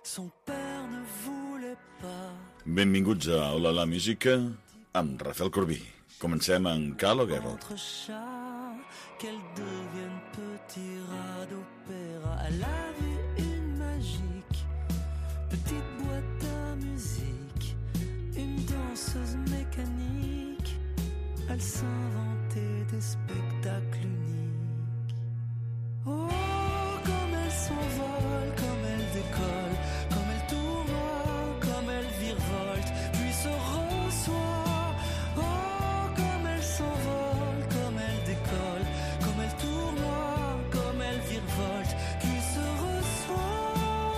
Son père ne voulait pas. Benvinguts a Hola la Música amb Rafael Corbí. Comencem en Calo Guerra. Qu'elle devienne petit rat d'opéra. Elle a vu une magique petite boîte à musique, une danseuse mécanique. Elle s'inventait des spectacles uniques. Oh, comme elle s'envole, comme elle décolle, comme elle tourne, comme elle virevolte, puis se reçoit. Oh, comme elle s'envole, comme elle décolle, comme elle tourne, comme elle virevolte, puis se reçoit.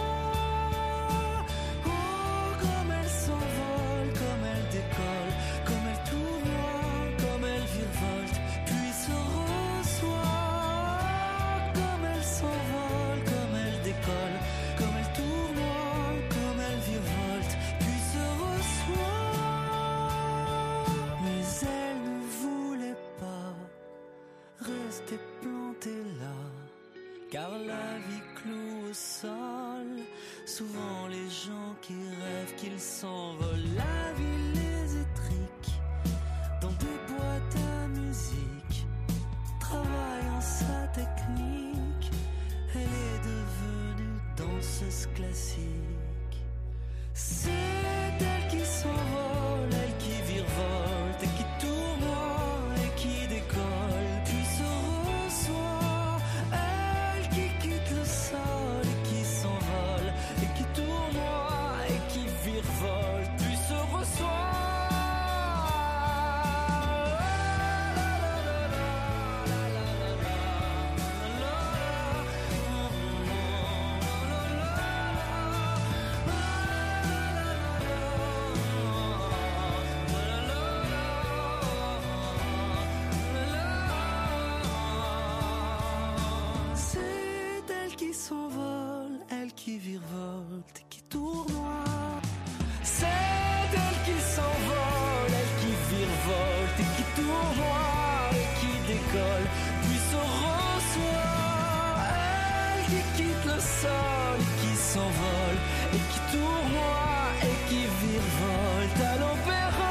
Oh, comme elle s'envole, comme elle décolle, comme elle tourne, comme elle virevolte, puis se reçoit. Comme elle s'envole, comme elle décolle, comme elle tourne, comme elle virevolte, puis se reçoit. Mais elle ne voulait pas rester plantée là, car la vie cloue au sol. Souvent les gens qui rêvent qu'ils s'envolent, la vie les étrique dans des boîtes à musique, travaillant sa technique. Elle est devenue danseuse classique. C'est elle qui s'envole, elle qui virevolte et qui tourne et qui décolle, puis se reçoit. Elle qui quitte le sol et qui s'envole et qui tourne et qui virevolte, puis se reçoit. C'est elle qui s'envole, elle qui virevolte et qui tournoie. C'est elle qui s'envole, elle qui virevolte et qui tournoie et qui décolle, puis se reçoit. Elle qui quitte le sol et qui s'envole et qui tournoie et qui virevolte à l'opéra.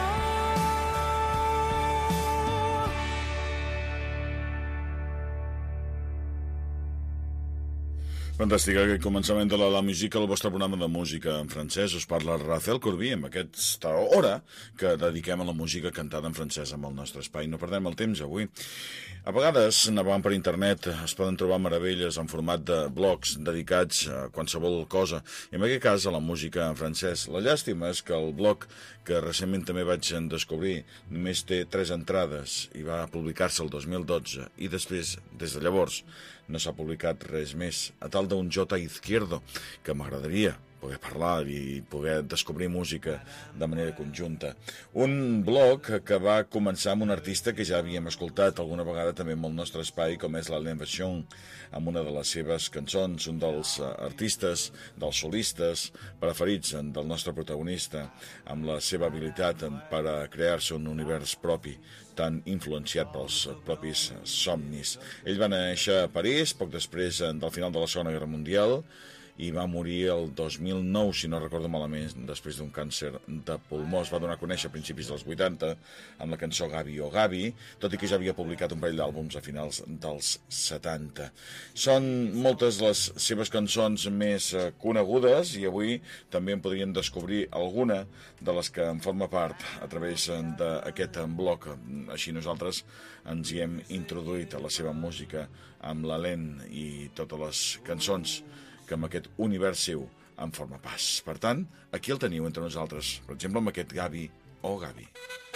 Fantàstic, aquest començament de la música, el vostre programa de música en francès. Us parla Rafael Corbí amb aquesta hora que dediquem a la música cantada en francès amb el nostre espai. No perdem el temps avui. A vegades, navegant per internet, es poden trobar meravelles en format de blogs dedicats a qualsevol cosa, i en aquest cas a la música en francès. La llàstima és que el blog que recentment també vaig descobrir només té 3 entrades i va publicar-se el 2012 i després, des de llavors, no s'ha publicat res més, a tal d'un J. Izquierdo, que m'agradaria poder parlar i poder descobrir música de manera conjunta. Un blog que va començar amb un artista que ja havíem escoltat alguna vegada també amb el nostre espai, com és l'Alain Vachon, amb una de les seves cançons, un dels artistes, dels solistes preferits del nostre protagonista, amb la seva habilitat per a crear-se un univers propi, tan influenciat pels propis somnis. Ell va néixer a París, poc després del final de la Segona Guerra Mundial, i va morir el 2009, si no recordo malament, després d'un càncer de pulmó. Es va donar a conèixer a principis dels 80 amb la cançó Gabi o Gabi, tot i que ja havia publicat un parell d'àlbums a finals dels 70. Són moltes les seves cançons més conegudes i avui també en podríem descobrir alguna de les que en forma part a través d'aquest blog. Així nosaltres ens hi hem introduït a la seva música amb l'Alain i totes les cançons que amb aquest univers seu en forma pas. Per tant, aquí el teniu entre nosaltres, per exemple amb aquest Gabi o Gabi.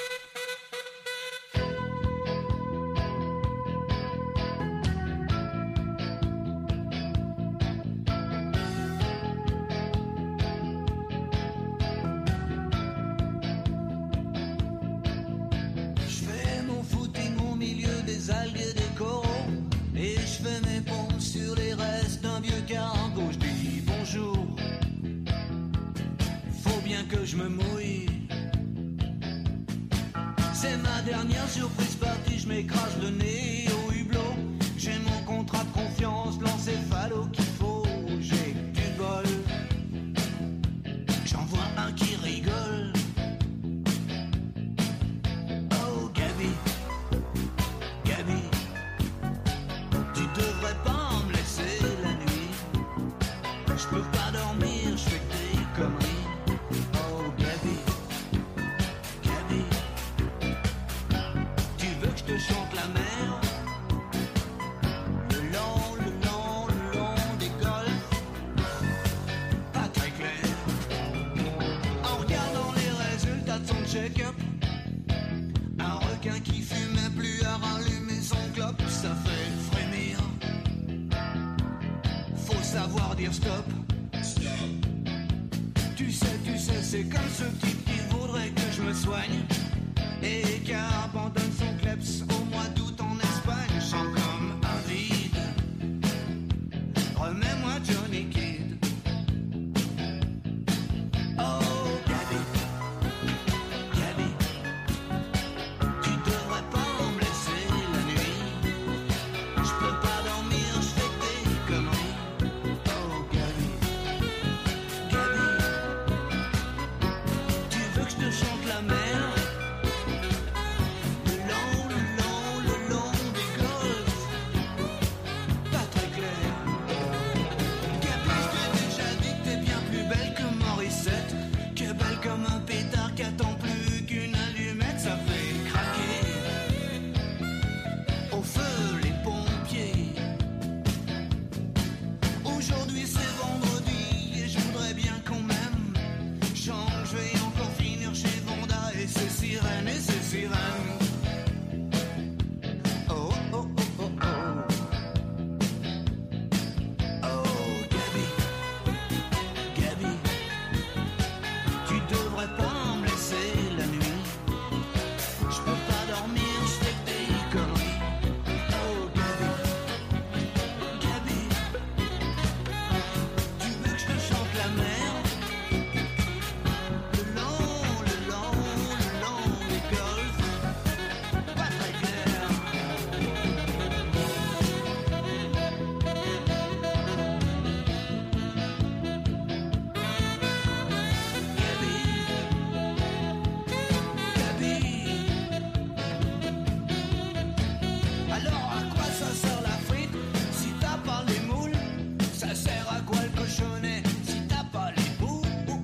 Je fais mon footing au milieu des algues et des coraux, et je fais mes pompes sur les restes d'un vieux cargo. Je dis bonjour, faut bien que je me mouille. C'est ma dernière surprise partie, je m'écrase le nez au hublot. J'ai mon contrat de confiance, l'encéphalo qu'il faut. J'ai du bol, Je peux pas dormir, je fais que des conneries. Oh Gabi, Gabi, tu veux que je te chante la mer? Le long des golfs, pas très clair. En regardant les résultats de son check-up, un requin qui fumait plus à rallumer son clope, ça fait frémir. Faut savoir dire stop. Tu sais, c'est comme ce type qui voudrait que je me soigne et qui abandonne son kleps au mois d'août en Espagne. Je sens comme un vide. Remets-moi Johnny Kidd. Oh Gabi, Gabi, tu devrais pas me laisser la nuit. Je peux pas dormir, je fais des conneries. Oh Gabi, Gabi, tu veux que je te chante la mer? Le long des golfs, pas très clair. Gabi, je t'ai déjà dit que t'es bien plus belle que Morissette, que belle comme un pétard qui attend plus qu'une allumette, ça fait craquer. Au feu les pompiers. Aujourd'hui c'est vendredi et je voudrais bien qu'on m'aime. Je vais encore finir chez Vonda et ses sirènes, et ses sirènes. Oh oh oh oh oh. Oh Gabi, Gabi, tu devrais pas me laisser la nuit. Je peux pas dormir, je fais que des conneries. Oh Gabi, Gabi, tu veux que je te chante la mer? Le long des golfs, pas très clair. Gabi, Gabi, alors à quoi ça sert la frite si t'as pas les moules? Ça sert à quoi le cochonnet si t'as pas les boules?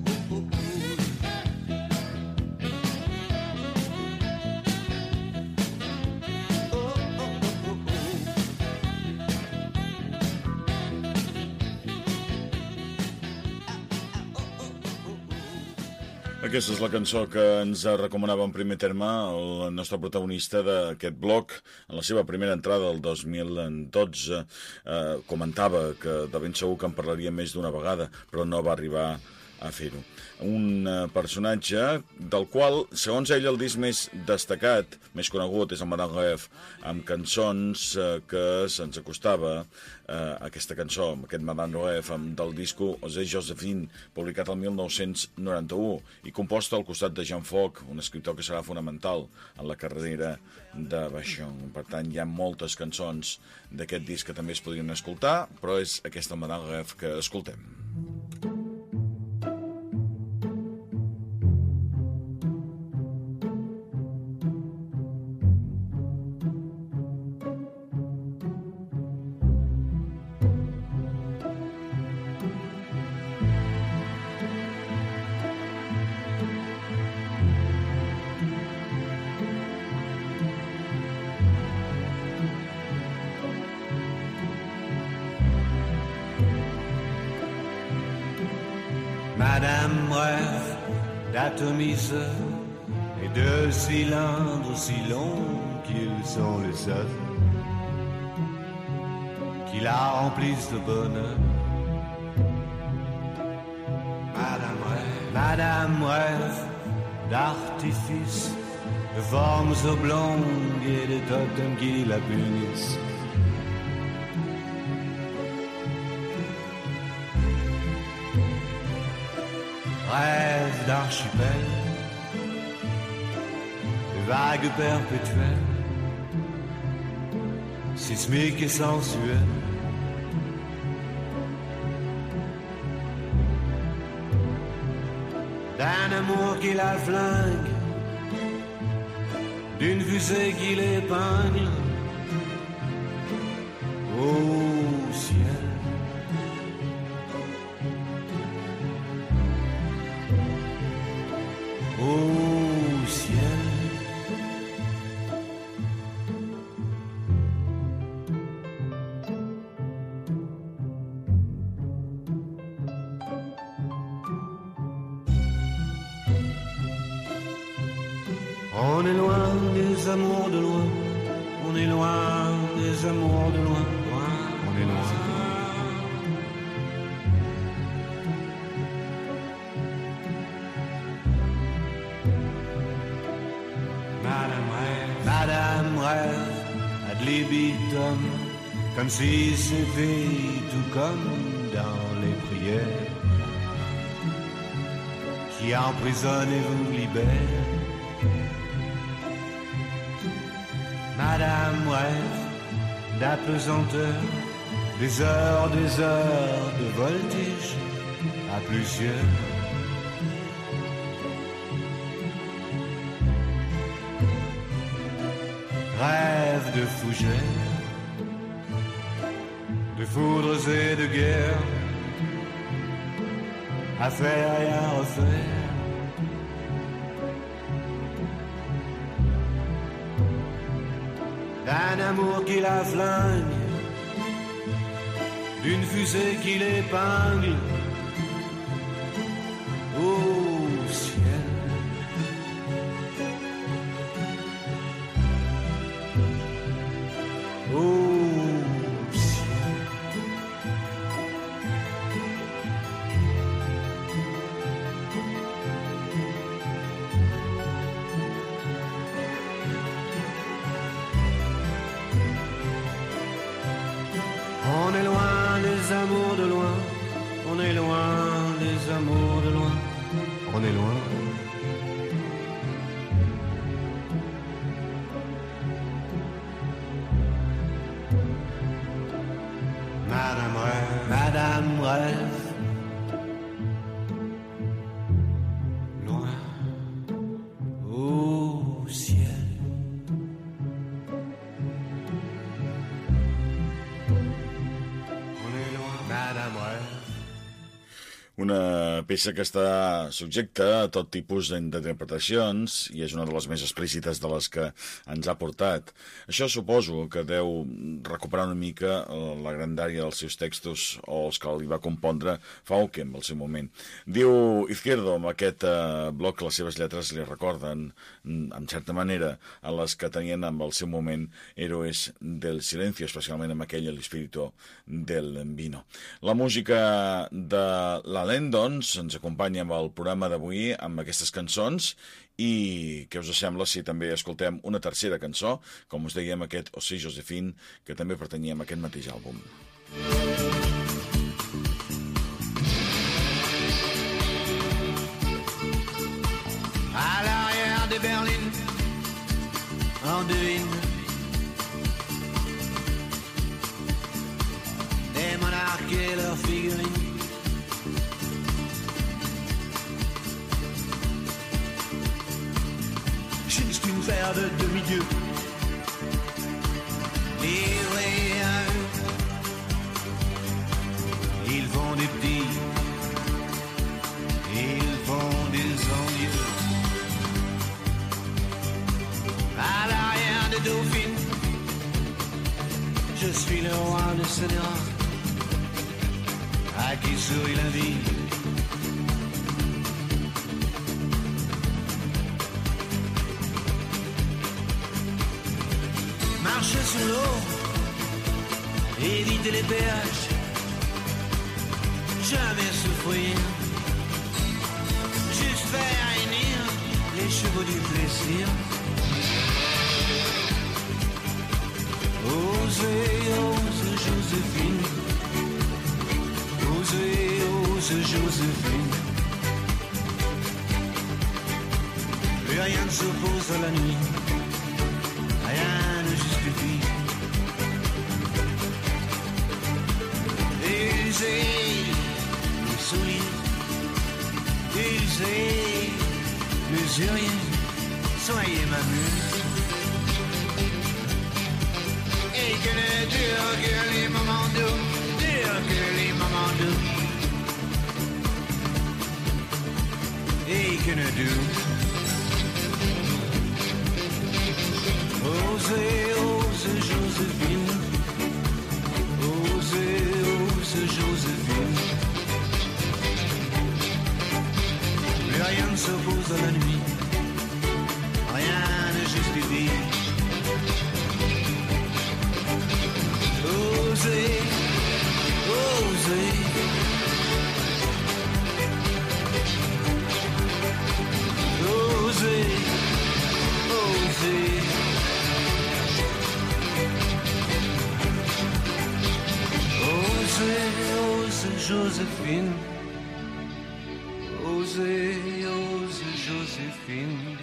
Oh, oh, oh, oh, oh. Aquesta és la cançó que ens recomanava en primer terme el nostre protagonista d'aquest bloc. En la seva primera entrada del 2012 comentava que de ben segur que en parlaria més d'una vegada, però no va arribar a fer-ho. Un personatge del qual, segons ell, el disc més destacat, més conegut, és el Madame Rêve, amb cançons que se'ns acostava aquesta cançó, aquest Madame Rêve, del disco Osé Josephine, publicat el 1991, i composta al costat de Jean Foc, un escriptor que serà fonamental en la carrera de Vachon. Per tant, hi ha moltes cançons d'aquest disc que també es podrien escoltar, però és aquesta Madame Rêve que escoltem. Madame Rêve d'atomiseur et de cylindres si longs qu'ils sont les seuls qui la remplissent de bonheur. Madame Rêve d'artifice, de formes oblongues et de totems qui la punissent. Rêve d'archipel, de vagues perpétuelles, sismiques et sensuelles. D'un amour qui la flingue, d'une fusée qui l'épingle au ciel. On est loin des amours de loin, on est loin des amours de loin, on est loin. Madame rêve à de libitum, comme si c'était tout comme dans les prières qui emprisonne et vous libère. Madame rêve d'apesanteur, des heures de voltige à plusieurs. Rêve de fougères, de foudres et de guerre, à faire et à refaire. D'un amour qui la flingue, d'une fusée qui l'épingle au ciel. Au ciel. On est loin des amours de loin, on est loin des amours de loin, on est loin. Madame rêve, loin au ciel. On est loin, Madame rêve. Una peça que està subjecta a tot tipus d'interpretacions i és una de les més explícites de les que ens ha portat. Això suposo que deu recuperar una mica la grandària dels seus textos o els que li va compondre Fauquem al seu moment. Diu Izquierdo, amb aquest bloc, les seves lletres li recorden, en certa manera, a les que tenien amb el seu moment Héroes del Silencio, especialment amb aquell El Espíritu del Vino. La música de l'Alain, doncs, ens acompanya amb el programa d'avui amb aquestes cançons i què us sembla si també escoltem una tercera cançó, com us dèiem, aquest Aussi Joséphine, que també pertanyia a aquest mateix àlbum. À l'arrière des berlines, en devine des monarques et leurs figurines. Juste une paire de demi-dieux livrés à eux. Ils font des petits, ils font des envieux. À l'arrière de Dauphine, je suis le roi de Sénéra, à qui sourit la vie. Marcher sur l'eau, éviter les péages, jamais souffrir, juste faire hennir les chevaux du plaisir. Osez, ose Joséphine, osez, ose Joséphine. Plus rien ne s'oppose à la nuit, rien ne justifie. Usez les souliers, usez l'usurier, soyez ma muse. Et que ne durent que les moments doux, durent que les moments doux. Et que ne durent. Osez, ose Joséphine, osez, ose Joséphine. Plus rien ne s'oppose à la nuit, rien Joséphine. Osez, osez, Joséphine.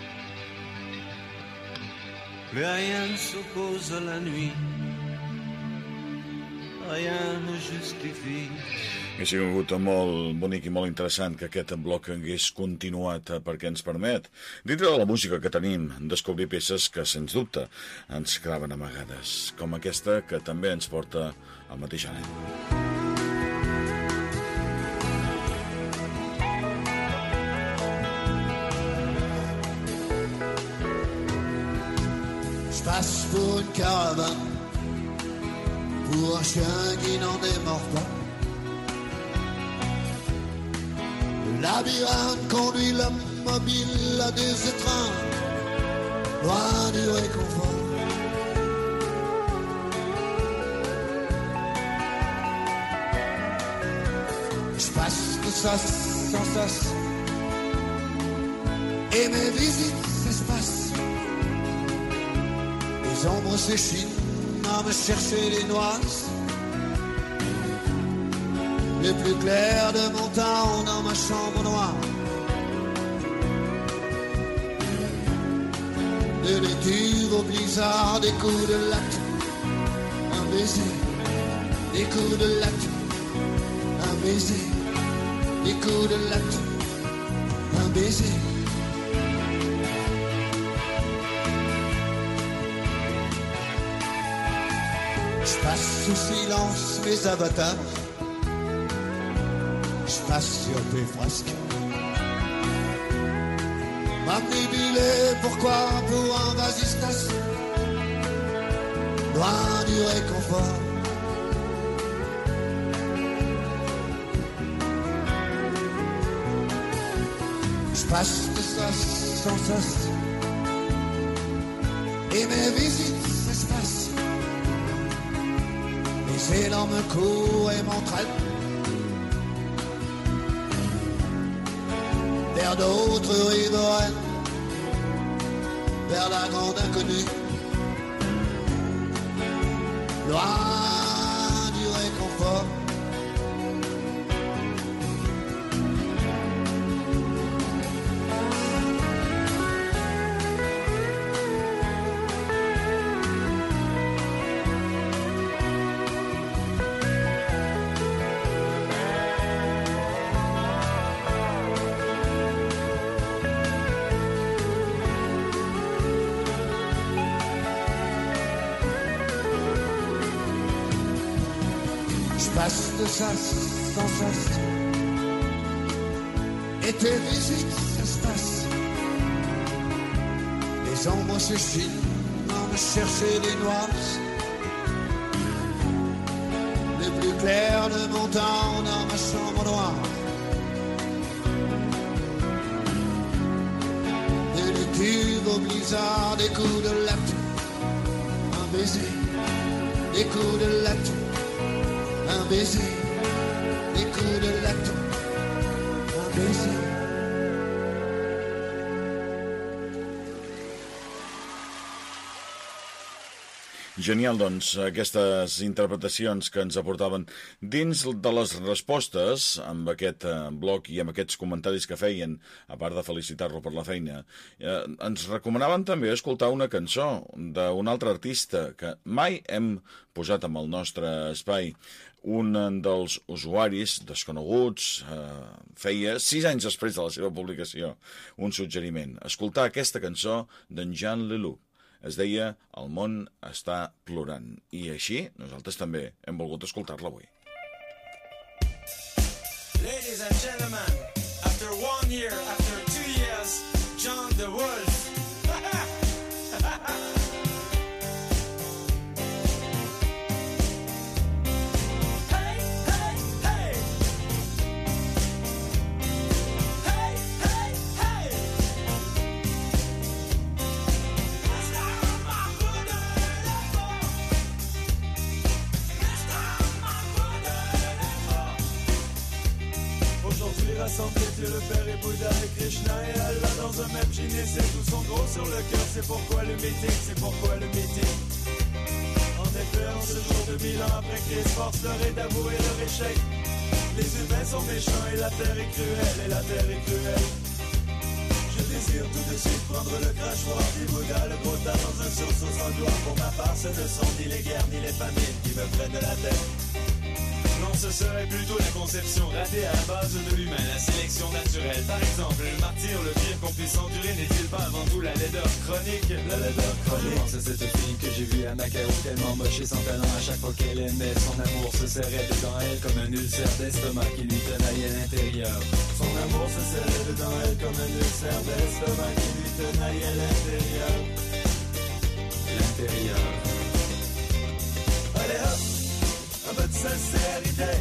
Plus rien ne s'oppose à la nuit. Rien ne justifie. Ha sigut molt bonic i molt interessant que aquest bloc hagués continuat perquè ens permet, dintre de la música que tenim, descobrir peces que, sens dubte, ens quedaven amagades, com aquesta que també ens porta al mateix any. Je passe pour une caravane, pour un chien qui n'en démord pas. Le labyrinthe conduit l'homme mobile à des étreintes, loin du réconfort. Je passe de sas en sas, et mes visites s'espacent. Les ombres s'échinent à me chercher les noises les plus clairs de mon temps dans ma chambre noire. De l'étuve au blizzard, des coups de latte, un baiser, des coups de latte, un baiser, des coups de latte, un baiser. Je passe sous silence mes avatars, je passe sur tes frasques. M'amnibulé, pourquoi pour un vasistas, loin du réconfort. Je passe de sas en sas, et mes visites s'espacent. Les énormes cours et m'entraînent vers d'autres riveraines, vers la grande inconnue, loin du réconfort. Passe de sas en sas, et tes visites s'espacent. Les ombres s'échinent à me chercher les noises les plus clairs de mon temps dans ma chambre noire. De l'étuve au blizzard, des coups de latte, un baiser, des coups de latte, un baiser, des coups de latte, un baiser. Genial, doncs, aquestes interpretacions que ens aportaven dins de les respostes amb aquest bloc i amb aquests comentaris que feien, a part de felicitar-lo per la feina. Ens recomanaven també escoltar una cançó d'un altre artista que mai hem posat en el nostre espai. Un dels usuaris desconeguts feia 6 anys després de la seva publicació un suggeriment: escoltar aquesta cançó d'en Jean Leloup. Es deia El món està plorant. I així nosaltres també hem volgut escoltar-la avui. Ladies and gentlemen, after 1 year, after 2 years, John the Wolf. Rassemblés, Dieu le Père et Bouddha et Krishna et Allah dans un même gîte, c'est tous sont gros sur le cœur, c'est pourquoi le meeting, c'est pourquoi le meeting. En effet, en ce jour de 1000 ans après Christ, force leur est d'avouer leur échec. les humains sont méchants et la terre est cruelle, et la terre est cruelle. Je désire tout de suite prendre le crachoir du Bouddha, le gros tas dans un sursaut sans gloire. Pour ma part, ce ne sont ni les guerres ni les famines qui me prennent de la tête. Non, ce serait plutôt la conception ratée à la base de l'humain, la sélection naturelle. Par exemple, le martyr, le pire qu'on puisse endurer, n'est-il pas avant tout la laideur chronique? La laideur chronique. Je pense à cette fille que j'ai vue à Macao, tellement moche et sans talent. À chaque fois qu'elle aimait, son amour se serrait dedans elle comme un ulcère d'estomac qui lui tenaillait à l'intérieur. Son amour se serrait dedans elle comme un ulcère d'estomac qui lui tenaillait à l'intérieur. L'intérieur. Allez hop! Un peu de sincérité.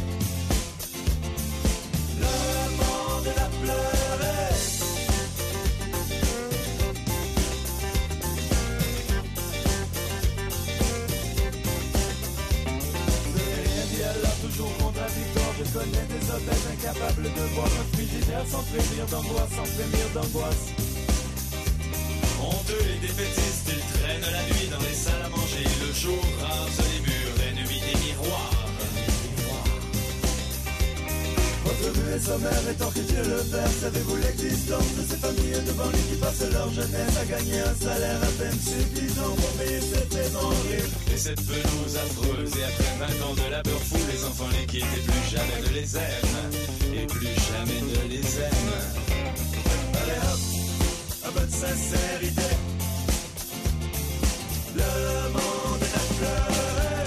Le monde a pleuré. Je n'ai rien dit alors, toujours contradictoire. Je connais des hôtels incapables de voir un frigidaire sans frémir d'angoisse, sans frémir d'angoisse. Honteux et défaitistes, ils traînent la nuit dans les salles à manger. Le jour rase les murs, ennemi des miroirs. Votre vue est sommaire et tant que Dieu le Père, savez-vous l'existence de ces familles de banlieue qui passent leur jeunesse à gagner un salaire à peine suffisant pour payer cette maison horrible et cette pelouse affreuse. Et après 20 ans de labeur fou, les enfants les quittent et plus jamais ne les aiment. Et plus jamais ne les aiment. Allez hop, un peu de sincérité. Le monde est à pleurer.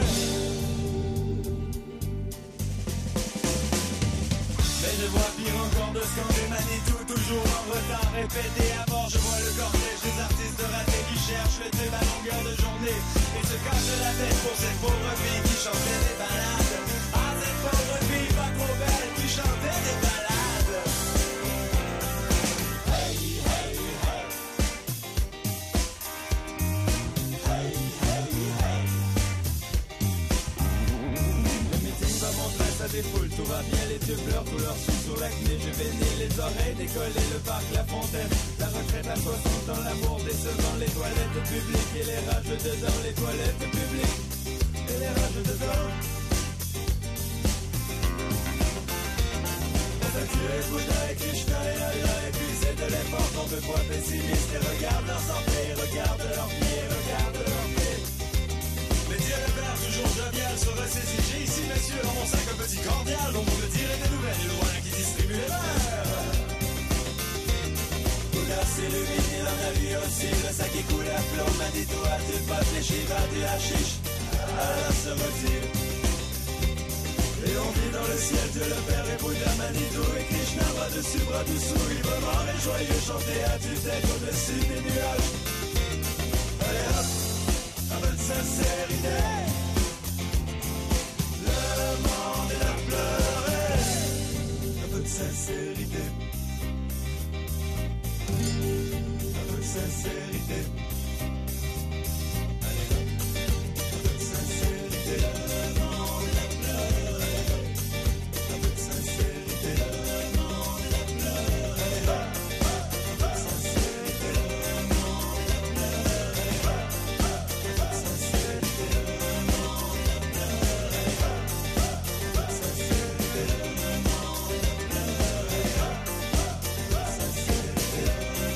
Mais je vois pire encore de scander Manitou, toujours en retard, répété à mort. Je vois le cortège des artistes ratés qui cherchent le thème à longueur de journée et se cassent la tête pour cette pauvre fille qui chantait des balades. Ah, cette pauvre fille pas trop belle qui chantait des balades. Hey, hey, hey. Hey, hey, hey. Le meeting va montrer ça défoule, tout va bien, les yeux pleurent, tout leur suit sur l'acné juvénile, les oreilles décollées, le parc, la fontaine, la retraite à 60 ans, l'amour décevant, les toilettes publiques et les rages dedans, les toilettes publiques et les rages dedans. On va tuer Bouddha et Krishna et Allah, épuisé de l'effort qu'on veut pas pessimiste, et regarde leur santé, regarde leurs pieds, regarde leurs pieds. Mais Dieu le Père, toujours jovial, se ressaisit. J'ai ici, messieurs, dans mon sac un petit cordial dont on me tirer des nouvelles, et le voilà qui distribue les verres. Bouddha s'illumine, il en a lui aussi, le sac est coulé à flot. Manitou a du pot, les Shiva du hashish, Allah se retire. Et on vit dans le ciel, Dieu le Père et Bouddha, Manitou et Krishna, bras dessus, bras dessous, librement et joyeux, chanter à tue-tête au-dessus des nuages. Allez hop, un peu de sincérité. Le monde est à pleurer. Un peu de sincérité. Un peu de sincérité. Allez hop, un peu de sincérité. Le monde est à pleurer. Un peu de sincérité. Le monde est à pleurer. Allez hop, un peu de sincérité. Le monde est à pleurer. Un peu de sincérité. Le monde est à pleurer. Un peu de sincérité. Le monde est à pleurer. Un peu de sincérité.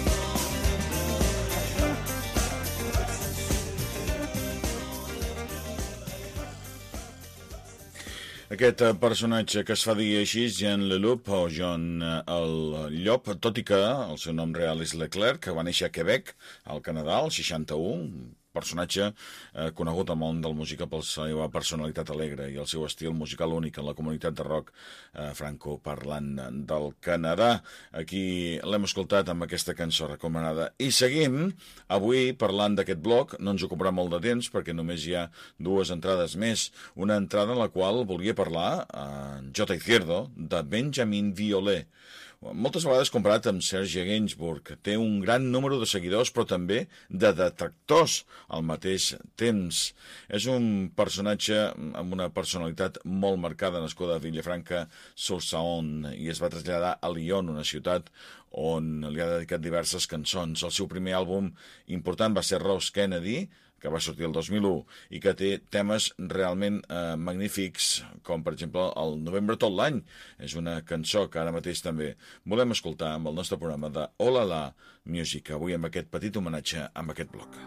Aquest personatge que es fa dir així, Jean Leloup o John el Llop, tot i que el seu nom real és Leclerc, que va néixer a Quebec, al Canadà, el 61, personatge conegut al món del música per la seva personalitat alegre i el seu estil musical únic en la comunitat de rock francoparlant del Canadà. Aquí l'hem escoltat amb aquesta cançó recomanada. I seguim avui parlant d'aquest bloc, no ens ocuparà molt de temps perquè només hi ha dues entrades més. Una entrada en la qual volia parlar, en J. Izquierdo, de Benjamin Violet. Moltes vegades comparat amb Serge Gainsbourg, que té un gran número de seguidors però també de detractors al mateix temps. És un personatge amb una personalitat molt marcada, nascuda a Villafranca sur Saône, i es va traslladar a Lyon, una ciutat on li ha dedicat diverses cançons. El seu primer àlbum important va ser Rose Kennedy, que va sortir el 2001 i que té temes realment magnífics, com per exemple el Novembre tot l'any. És una cançó que ara mateix també volem escoltar amb el nostre programa de Hola La Music, avui amb aquest petit homenatge amb aquest bloc.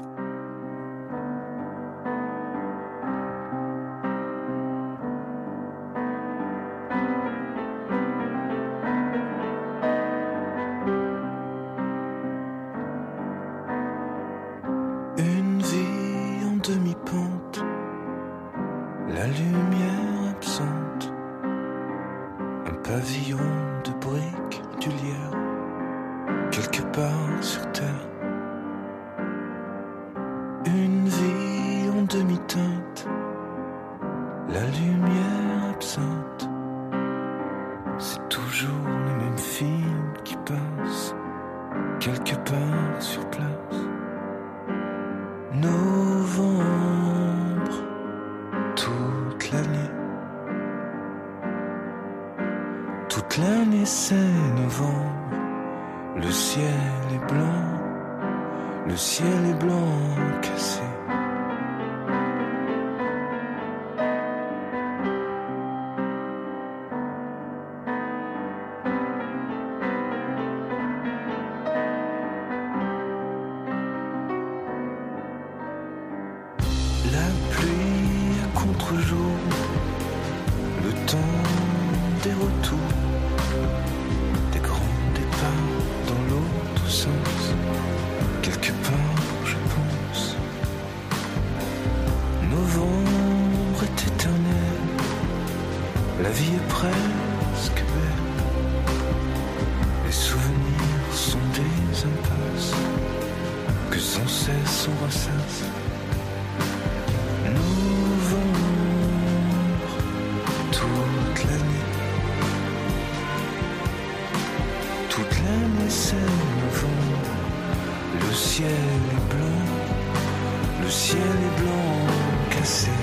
Demi-pente, la lumière absente, un pavillon de briques du lierre, quelque part sur terre. Une vie en demi-teinte, la lumière absente, c'est toujours le même film qui passe, quelque part sur place. Novembre, toute l'année c'est novembre. Le ciel est blanc cassé. La pluie à contre-jour, le temps des retours, des grands départs dans l'autre sens, quelque part je pense. Novembre est éternel, la vie est presque belle, les souvenirs sont des impasses que sans cesse on ressasse. Novembre, toute l'année c'est novembre. Le ciel est blanc cassé.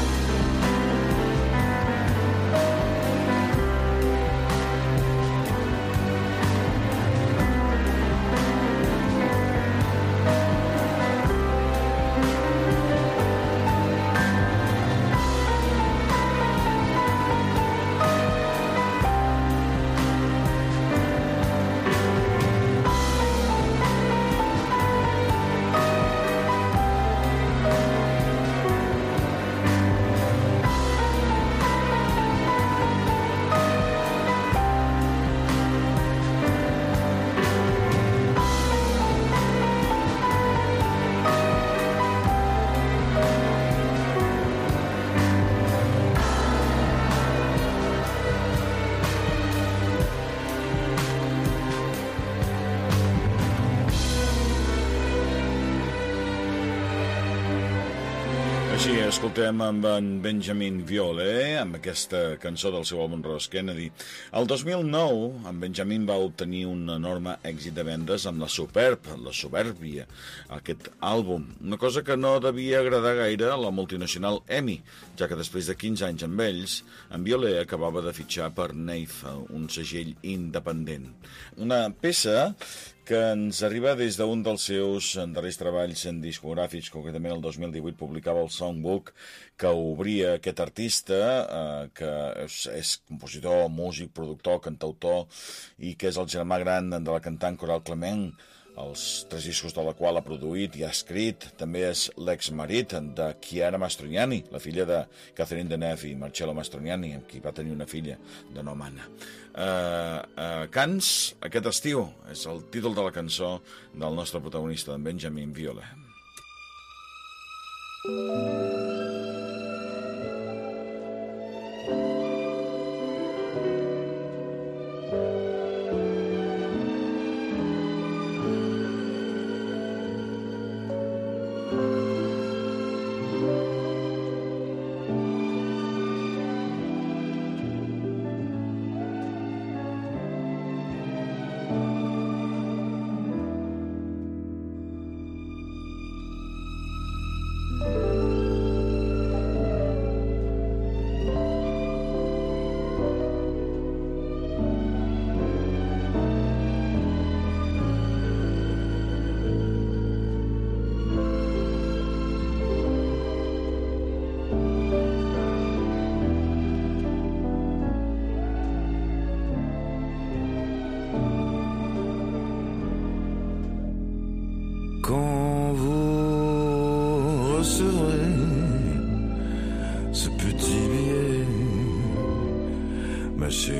Així escoltem amb en Benjamin Biolay, amb aquesta cançó del seu àlbum Ross Kennedy. El 2009, en Benjamin va obtenir un enorme èxit de vendes amb la Supèrbia, aquest àlbum. Una cosa que no devia agradar gaire a la multinacional EMI, ja que després de 15 anys amb ells, en Biolay acabava de fitxar per Neif, un segell independent. Una peça que ens arriba des d'un dels seus darrers treballs en discogràfics, concretament el 2018 publicava el Songbook, que obria aquest artista, que és compositor, músic, productor, cantautor, i que és el germà gran de la cantant Coral Clement, els 3 discos de la qual ha produït i ha escrit. També és l'exmarit de Chiara Mastroianni, la filla de Catherine Deneuve i Marcello Mastroianni, amb qui va tenir una filla de nom Anna. Cants aquest estiu és el títol de la cançó del nostre protagonista, en Benjamin Biolay.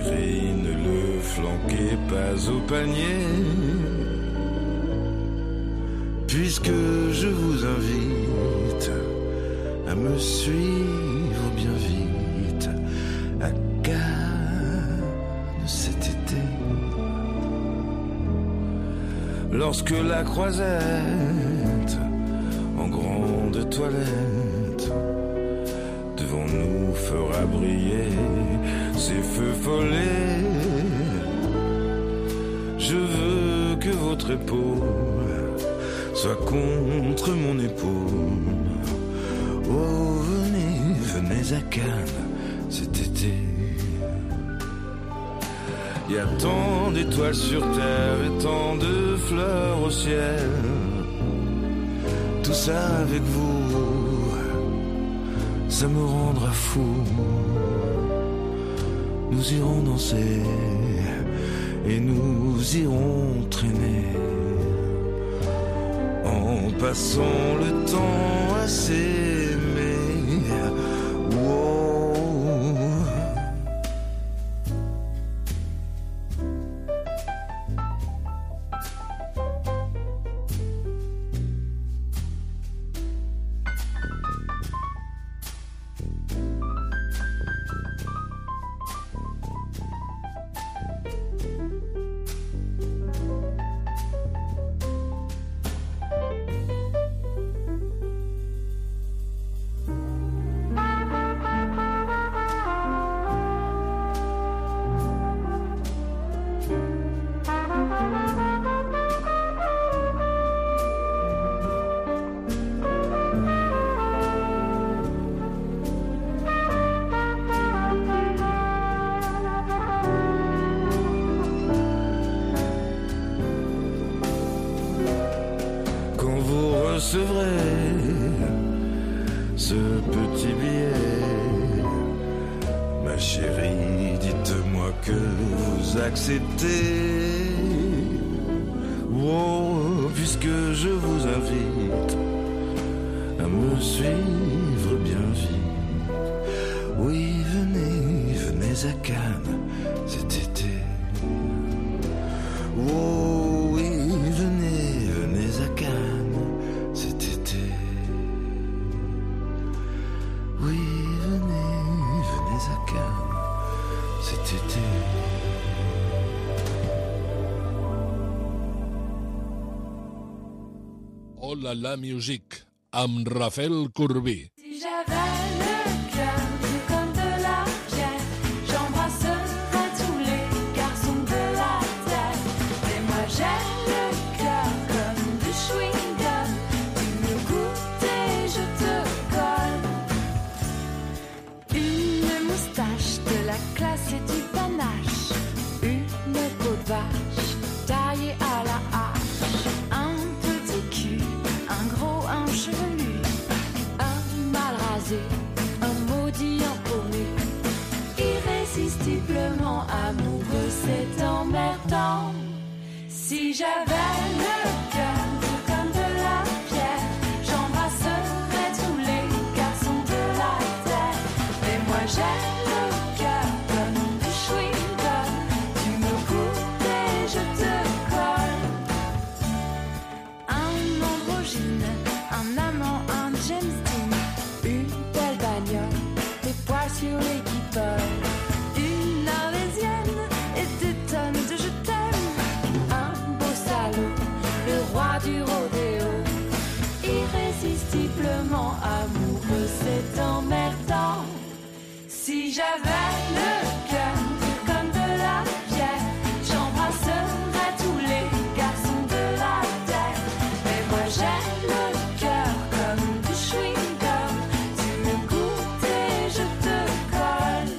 Chérie, ne le flanquez pas au panier, puisque je vous invite à me suivre bien vite à Cannes cet été. Lorsque la croisette en grande toilette devant nous fera briller ses feux follets, je veux que votre épaule soit contre mon épaule. Oh, venez, venez à Cannes cet été. Il y a tant d'étoiles sur terre et tant de fleurs au ciel. Tout ça avec vous, ça me rendra fou. Nous irons danser et nous irons traîner en passant le temps à s'aimer. Wow. Recevrez ce petit billet, ma chérie, dites-moi que vous acceptez. Oh, puisque je vous invite à me suivre bien vite. Oui, venez, venez à Cannes cet été. Oh, oui, venez, venez à Cannes. Oui, venez, venez à Cannes cet été. Oh là là musique amb Rafael Corbí. Si j'avais le cœur comme de la pierre, j'embrasserais tous les garçons de la terre. Mais moi j'ai le cœur comme du chewing-gum, tu me goûtes et je te colle. Une moustache, de la classe et du panache, une peau de vache taillée à la hache, un petit cul, un gros, un chevelu, un mal rasé, un maudit empaumé, irrésistiblement amoureux, c'est emmerdant. Si j'avais le cœur comme de la pierre, j'embrasserais tous les garçons de la terre. Mais moi j'ai le cœur comme du chewing-gum, tu me goûtes et je te colle. Un androgyne, un amant, un James Dean, une belle bagnole, des poils sur les guibolles, une norvégienne et des tonnes de je t'aime, un beau salaud, le roi du rodéo, irrésistiblement amoureux, c'est emmerdant. Si j'avais le cœur comme de la pierre, j'embrasserais tous les garçons de la terre. Mais moi j'ai le cœur comme du chewing-gum, tu me goûtes et je te colle.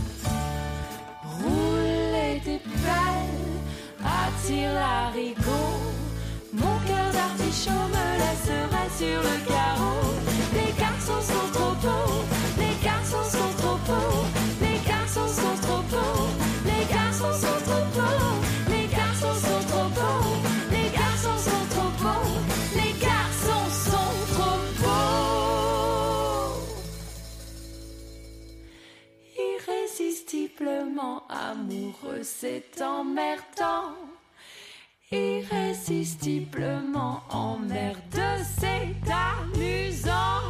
Rouler des pelles, attire l'haricot, mon cœur d'artichaut me laisserait sur le carreau. Les garçons sont trop beaux, les garçons sont trop beaux, les garçons sont trop beaux, les garçons sont trop beaux, les garçons sont trop beaux, les garçons sont trop beaux, les garçons sont trop beaux, irrésistiblement amoureux. Pour eux c'est emmerdant, irrésistiblement emmerde, c'est amusant.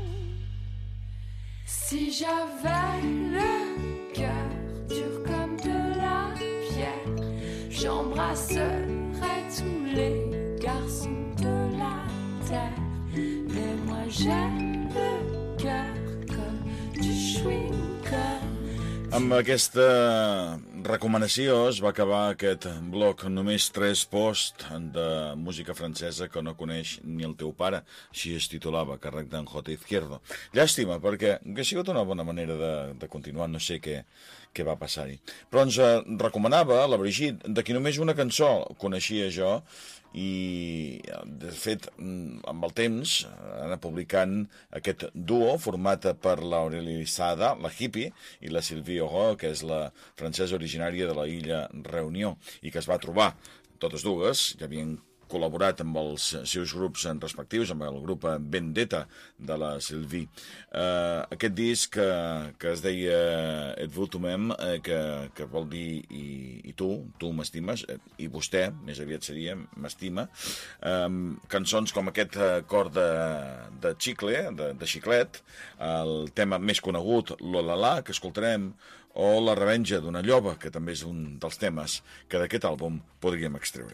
Si j'avais le cœur dur comme de la pierre, j'embrasserais tous les garçons de la terre. Mais moi j'ai le cœur comme du chewing-gum. Amb aquesta recomanació es va acabar aquest bloc. Només 3 posts de música francesa que no coneix ni el teu pare. Així es titulava, a càrrec d'en J. Izquierdo. Llàstima, perquè hauria sigut una bona manera de continuar. No sé què va passar-hi. Però ens recomanava la Brigitte, de qui només una cançó coneixia jo, i de fet amb el temps han anat publicant aquest duo format per l'Aurélie Sada, la hippie, i la Sylvie Aurore, que és la francesa originària de la illa Reunió, i que es va trobar totes dues, ja havien col·laborat amb els seus grups respectius, amb el grup Vendetta de la Sylvie. Aquest disc que es deia Et vous tu même, que vol dir i tu m'estimes, i vostè, més aviat seria, m'estima. Cançons com aquest cor de xicle, de xiclet, el tema més conegut, l'Olala, que escoltarem, o La revenja d'una lloba, que també és un dels temes que d'aquest àlbum podríem extreure.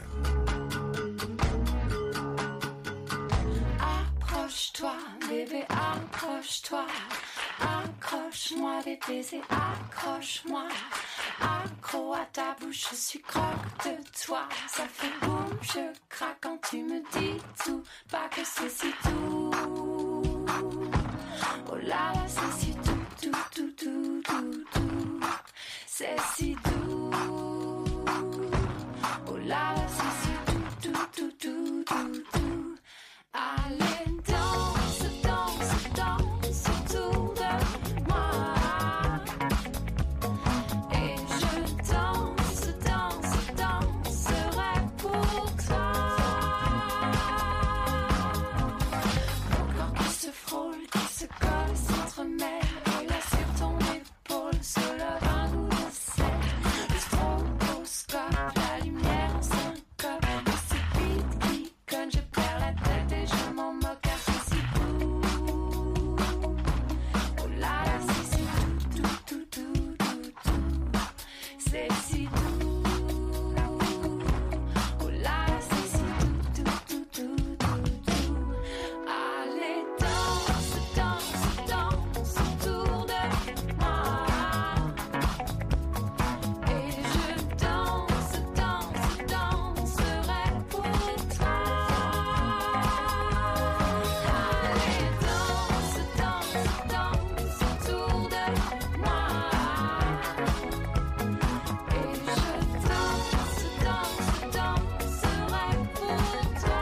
Accroche-toi, bébé, accroche-toi. Accroche-moi des baisers, accroche-moi. Accro à ta bouche, je suis croque de toi. Ça fait boum, je craque quand tu me dis tout. Pas que c'est si tout. Oh là là, c'est si tout, tout, tout, tout, tout, tout. C'est si doux. Oh là là, c'est si tout, tout, tout, tout, tout, tout. Allez, danse, danse, danse autour de moi. Et je danse, danse, danserai pour toi. Mon corps qui se frôle, qui se colle, s'entremêle. Et là sur ton épaule se lève un goût de sel. Le stroboscope, la lumière en syncope. Et c'est vite qui conne, je perds la tête et je m'en moque car c'est si doux. Oh là là, c'est si tout, tout, tout, tout, tout. C'est si doux. Oh là là, c'est si tout, tout, tout, tout, tout. Allez, danse, danse, danse autour de moi. Et je danse, danse, danserai pour toi. Allez, danse, danse, danse autour de moi. Et je danse, danse, danserai pour toi.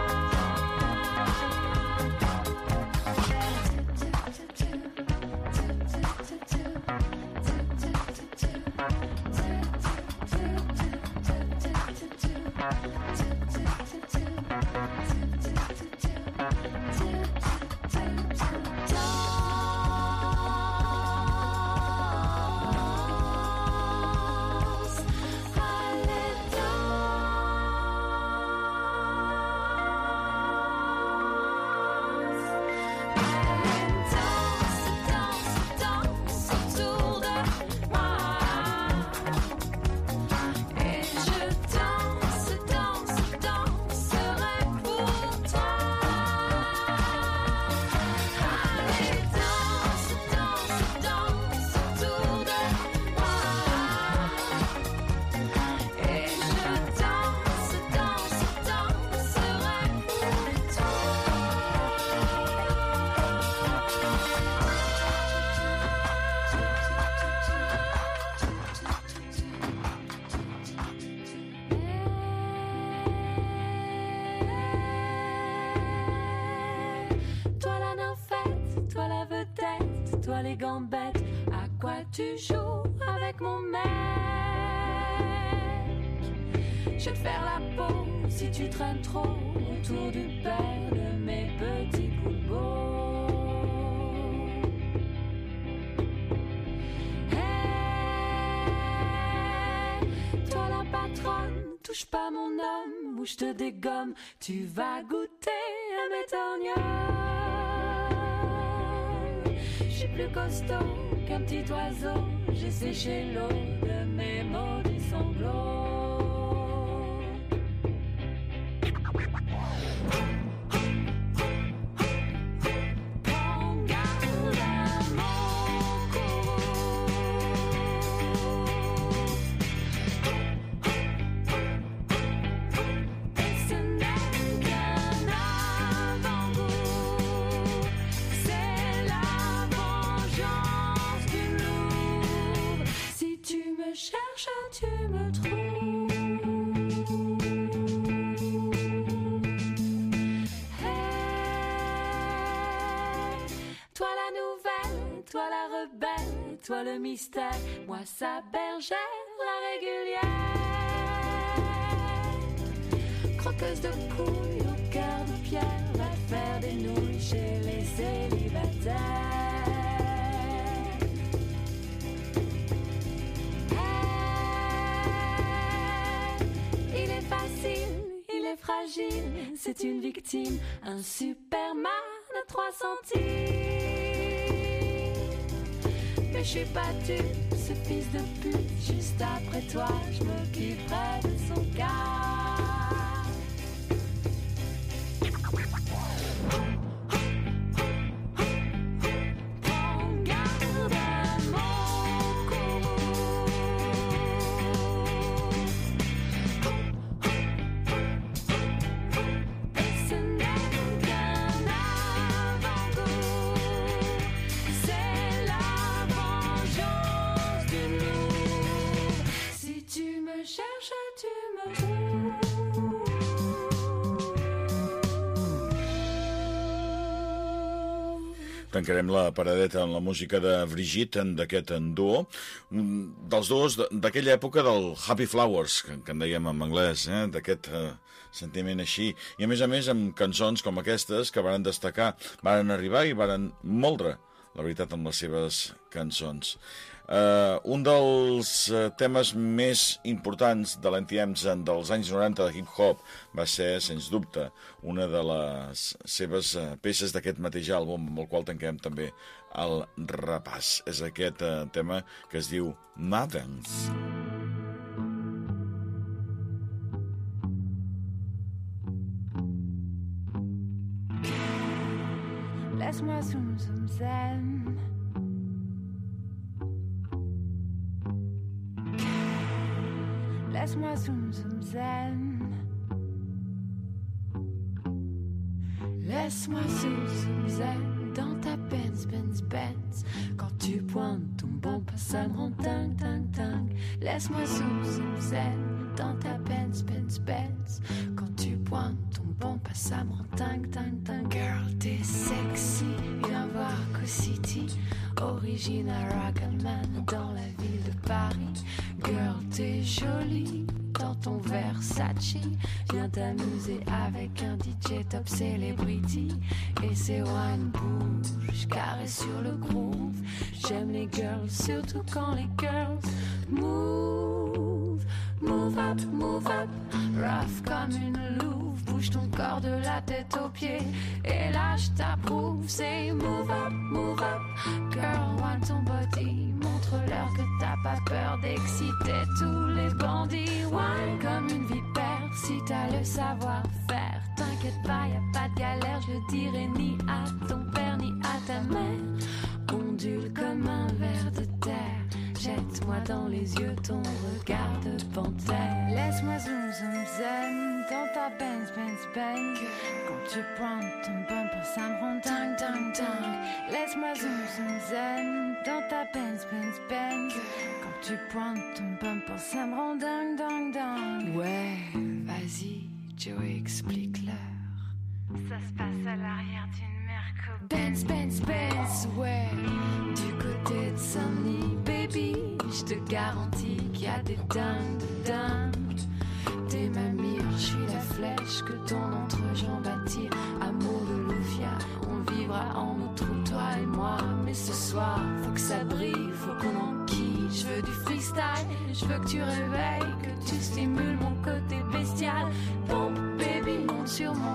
Toi la nymphette, toi la vedette, toi les gambettes, à quoi tu joues avec mon mec? Je vais te faire la peau si tu traînes trop autour du père de mes petits bouleaux. Hey, patronne, touche pas mon homme ou je te dégomme. Tu vas goûter à mes torgnoles. Je suis plus costaud qu'un petit oiseau. J'ai séché l'eau de mes maudits sanglots. Cherche, tu me trouves. Hey, toi la nouvelle, toi la rebelle, toi le mystère, moi sa bergère, la régulière. Croqueuse de couilles au cœur de pierre, va faire des nouilles chez les célibataires. Fragile, c'est une victime, un Superman à 3 centimes. Mais je suis battu, ce fils de pute, juste après toi, je m'occuperai de son cas. Tancarem la paradeta amb la música de Brigitte, d'aquest duo, dels duos d'aquella època del Happy Flowers, que en dèiem en anglès, d'aquest sentiment així, i a més amb cançons com aquestes que varen destacar, varen arribar i varen moldre, la veritat, amb les seves cançons. Un dels temes més importants de l'NTM dels anys 90 de hip-hop va ser, sens dubte, una de les seves peces d'aquest mateix àlbum, amb el qual tanquem també el repàs. És aquest tema que es diu Madens. Laisse-moi zoom zoom zen. Laisse-moi zoom zoom zen. Laisse-moi zoom zoom zen dans ta Benz Benz Benz. Quand tu pointes ton bumper, ça me rend dingue dingue dingue. Laisse-moi zoom zoom zen dans ta Benz Benz Benz. Quand tu pointes ton bumper, ça me rend dingue dingue dingue. Girl, t'es sexy, viens voir Co City. Original Ragaman dans la ville de Paris. Girl, t'es jolie dans ton Versace. Viens t'amuser avec un DJ top celebrity. Et c'est one bouge carré sur le groove. J'aime les girls, surtout quand les girls move. Move up, rough comme une louve. Bouge ton corps de la tête aux pieds. Et là je t'approuve, c'est move up. Girl, want ton body. Montre-leur que t'as pas peur d'exciter tous les bandits. Wine comme une vipère, si t'as le savoir-faire. T'inquiète pas, y a pas de galère, je le dirai ni à ton père ni à ta mère. Ondule comme un ver de terre. Jette-moi dans les yeux ton regard de panthère. Laisse-moi zoom zoom zen dans ta Benz Benz Benz. Quand tu prends ton bumper, ça me rend dingue dingue dingue. Laisse-moi zoom zoom zen dans ta Benz Benz Benz. Quand tu prends ton bumper, ça me rend dingue dingue dingue. Ouais, vas-y, Joe, explique-leur. Ça se passe à l'arrière d'une Merco Benz Benz Benz, ouais. Du côté de Saint-Denis, baby, je te garantis qu'il y a des dingues de dingues. T'es ma mire, je suis la flèche que ton entrejambe attire. Amour de Louvia, on vivra en outre, toi et moi. Mais ce soir, faut que ça brille, faut qu'on enquille. Je veux du freestyle, je veux que tu réveilles, que tu stimules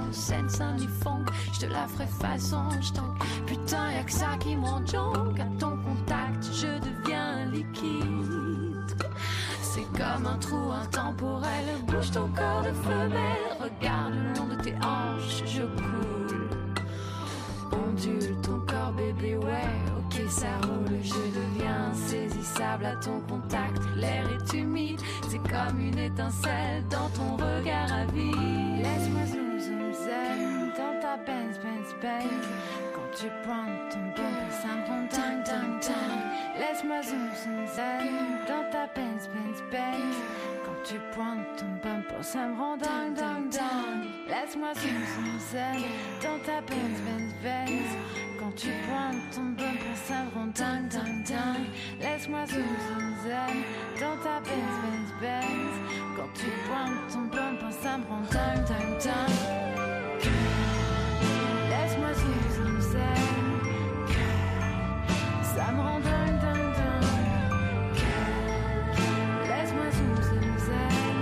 Seine-Saint-Denis funk, je te la ferai façon j'tank. Putain y'a que ça qui me rend junk. À ton contact je deviens liquide. C'est comme un trou intemporel. Bouge ton corps de femelle. Regarde le long de tes hanches, je coule. Ondule ton corps bébé, ouais, ok ça roule. Je deviens insaisissable à ton contact. L'air est humide, c'est comme une étincelle dans ton regard avide. Laisse-moi zoom zoom zen dans ta Benz Benz Benz. Quand tu pointes ton bumper ça me rend dingue dingue dingue. Laisse-moi zoom zoom zen dans ta Benz Benz Benz. Quand tu pointes ton bumper ça me rend dingue dingue dingue. Laisse-moi zoom zoom zen dans ta Benz Benz Benz. Quand tu pointes ton bumper ça me rend dingue dingue dingue. Laisse-moi zoom zoom zen dans ta Benz Benz Benz. Quand tu pointes ton bumper ça me rend dingue dingue dingue. Laisse-moi zoom zoom zen. Ça me rend dingue dingue dingue. Laisse-moi zoom zoom zen.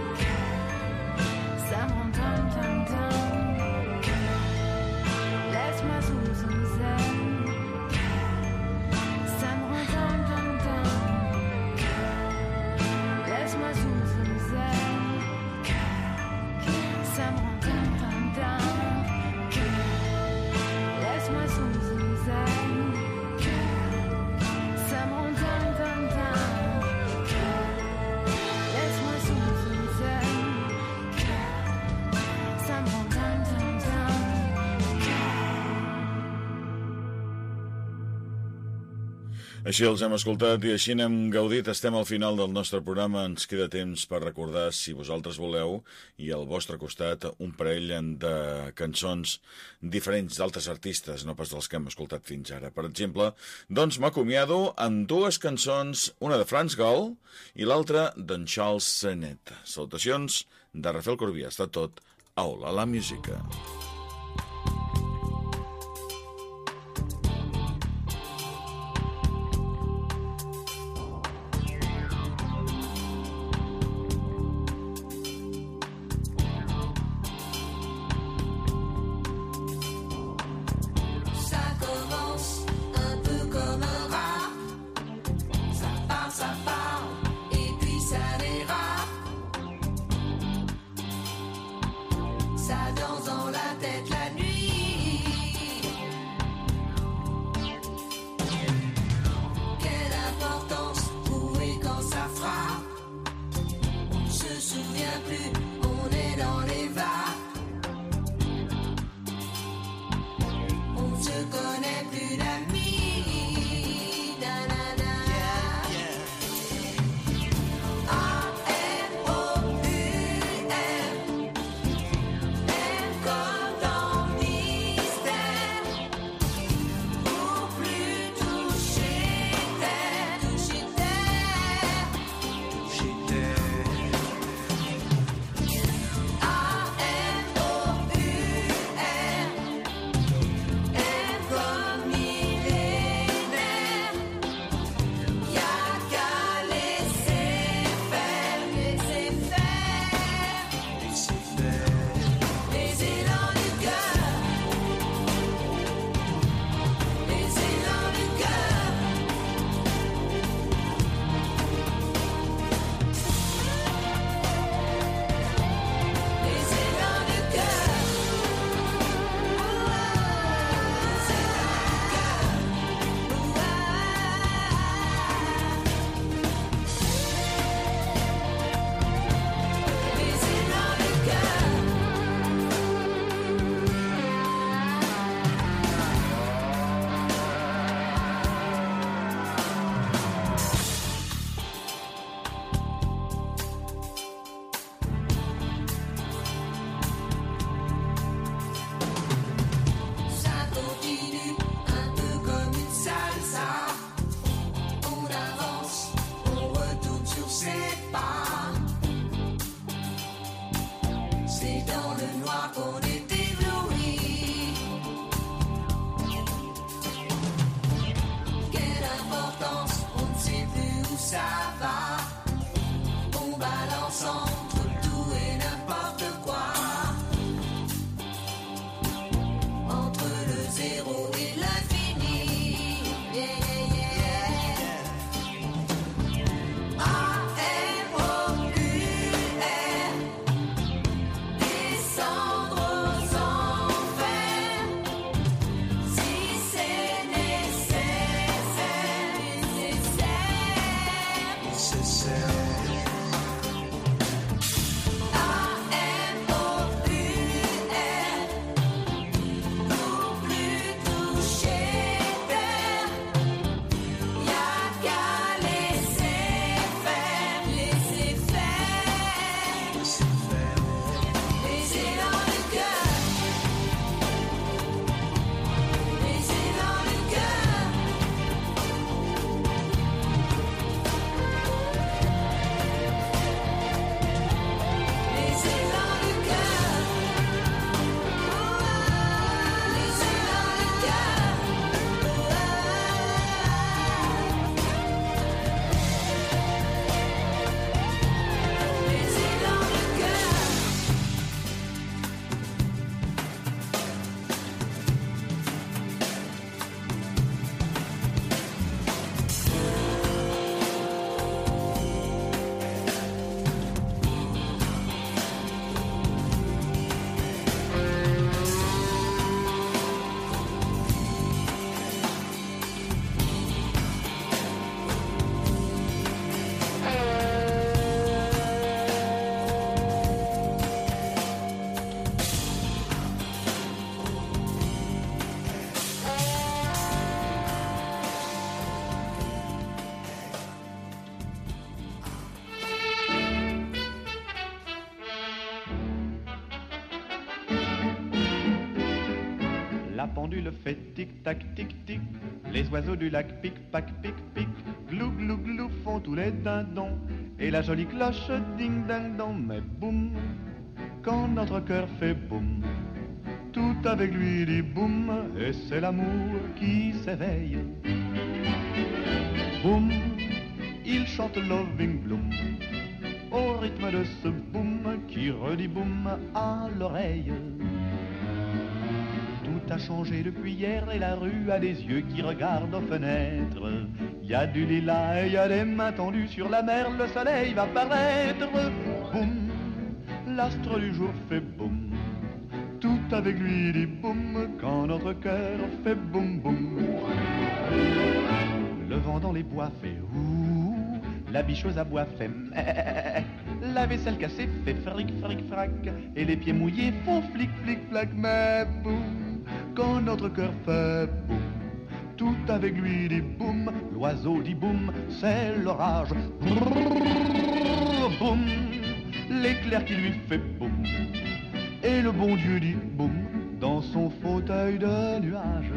Ça me rend dingue dingue dingue. Laisse-moi zoom zoom zen. Ça me rend dingue dingue dingue. Laisse-moi zoom zoom zen. Ça me rend dingue dingue dingue. Laisse-moi zoom zoom zen. Ça me rend dingue dingue dingue. Laisse-moi zoom zoom zen. Ça me rend dingue dingue dingue. Així els hem escoltat i així n'hem gaudit. Estem al final del nostre programa. Ens queda temps per recordar, si vosaltres voleu, i al vostre costat, un parell de cançons diferents d'altres artistes, no pas dels que hem escoltat fins ara. Per exemple, doncs m'acomiado amb dues cançons, una de Franz Gall i l'altra d'en Charles Sennett. Salutacions de Rafael Corbí. Ha estat tot a Hola la Música. Ça commence un peu comme un rap. Ça part, et puis ça dérape. Ça danse dans la tête la nuit. Quelle importance, où et quand ça frappe. On se souvient plus, on est dans les vapes. On ne se connaît plus d'amis. Nanana. A-M-O-U-M. M comme dans mystère. Pour plus toucher terre. Toucher terre. A-M-O-U-M. M comme millénaire. Y'a qu'à laisser faire, laisser faire. Les élans du cœur. Les élans du cœur. Les élans du cœur. Les élans du cœur. Ça continue un peu comme une salsa. On avance, on retourne sur ses pas. C'est dans le noir qu'on est ébloui. Quelle importance, on ne sait plus où ça va. On balance entre tout et n'importe quoi. pendule fait tic-tac, tic-tic. Les oiseaux du lac pic-pac, pic-pic. Glou, glou, glou font tous les dindons. Et la jolie cloche ding-ding-dong. Mais boum, quand notre cœur fait boum, tout avec lui dit boum. Et c'est l'amour qui s'éveille. Boum, il chante Loving Bloom au rythme de ce boum qui redit boum à l'oreille. Tout a changé depuis hier et la rue a des yeux qui regardent aux fenêtres. Y a du lilas et y a des mains tendues sur la mer, le soleil va paraître. Boum, l'astre du jour fait boum, tout avec lui dit boum quand notre cœur fait boum boum. Le vent dans les bois fait ouh, la bicheuse à bois fait mec, la vaisselle cassée fait fric fric frac, et les pieds mouillés font flic flic flac. Mais boum, quand notre cœur fait boum, tout avec lui dit boum, l'oiseau dit boum, c'est l'orage. Boum, l'éclair qui lui fait boum, et le bon Dieu dit boum dans son fauteuil de nuage.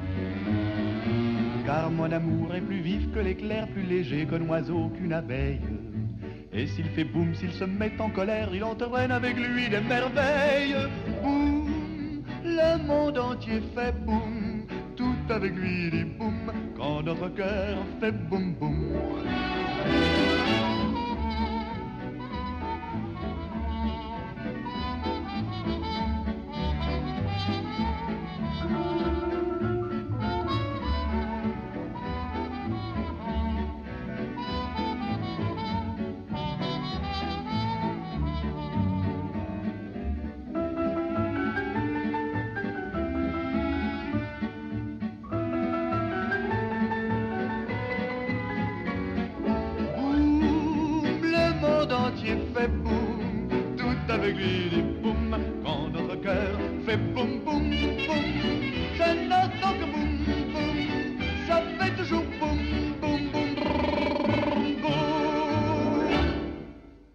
Car mon amour est plus vif que l'éclair, plus léger qu'un oiseau, qu'une abeille. Et s'il fait boum, s'il se met en colère, il entraîne avec lui des merveilles. Boum, le monde entier fait boum, tout avec lui dit boum, quand notre cœur fait boum boum. Fait boum, tout avec lui dit boum, quand notre cœur fait boum boum boum.